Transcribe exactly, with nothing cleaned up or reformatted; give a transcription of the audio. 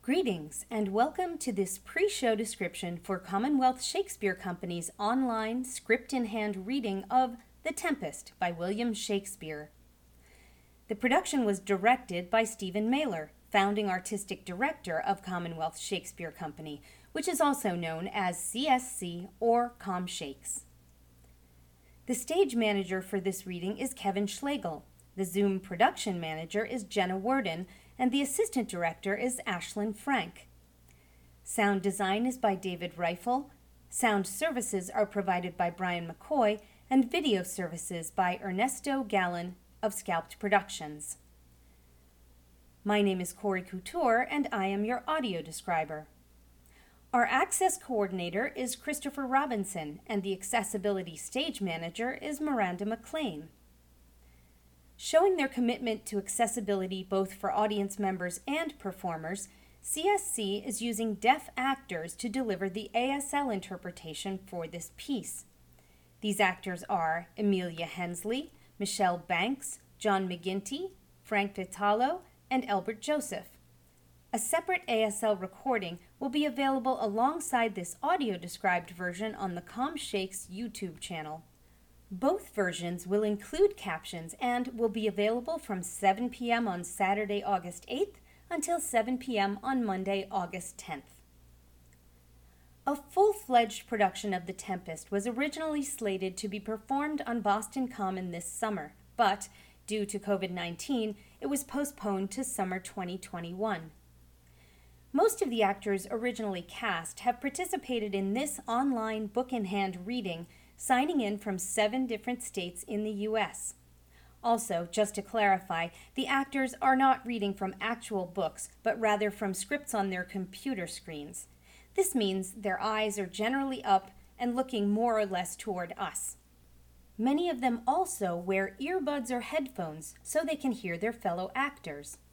Greetings and welcome to this pre-show description for Commonwealth Shakespeare Company's online script-in-hand reading of The Tempest by William Shakespeare. The production was directed by Stephen Mailer, founding artistic director of Commonwealth Shakespeare Company, which is also known as C S C or ComShakes. The stage manager for this reading is Kevin Schlegel. The Zoom production manager is Jenna Worden, and the assistant director is Ashlyn Frank. Sound design is by David Reifel, sound services are provided by Brian McCoy, and video services by Ernesto Gallon of Scalped Productions. My name is Corey Couture, and I am your audio describer. Our access coordinator is Christopher Robinson, and the accessibility stage manager is Miranda McLean. Showing their commitment to accessibility both for audience members and performers, C S C is using deaf actors to deliver the A S L interpretation for this piece. These actors are Amelia Hensley, Michelle Banks, John McGinty, Frank Vitalo, and Elbert Joseph. A separate A S L recording will be available alongside this audio-described version on the ComShakes YouTube channel. Both versions will include captions and will be available from seven p m on Saturday, August eighth until seven p m on Monday, August tenth. A full-fledged production of The Tempest was originally slated to be performed on Boston Common this summer, but due to COVID nineteen, it was postponed to summer twenty twenty-one. Most of the actors originally cast have participated in this online book-in-hand reading, signing in from seven different states in the U S Also, just to clarify, the actors are not reading from actual books, but rather from scripts on their computer screens. This means their eyes are generally up and looking more or less toward us. Many of them also wear earbuds or headphones so they can hear their fellow actors.